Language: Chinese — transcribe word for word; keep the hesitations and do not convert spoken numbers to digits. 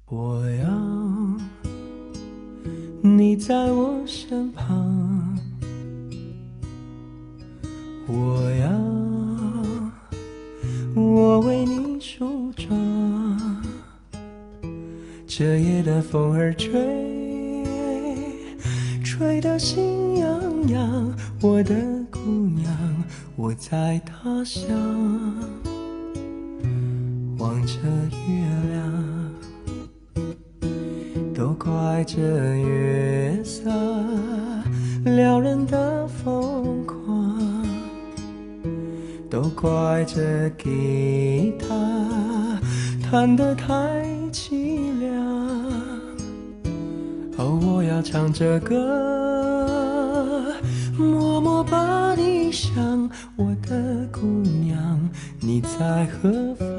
我要你在我身旁，我要我为你梳妆。这夜的风儿吹，吹得心痒痒。我的姑娘，我在他乡，望着月亮。都怪这月色撩人的疯狂，都怪这吉他弹得太凄凉。哦，我要唱着歌，默默把你想，我的姑娘，你在何方？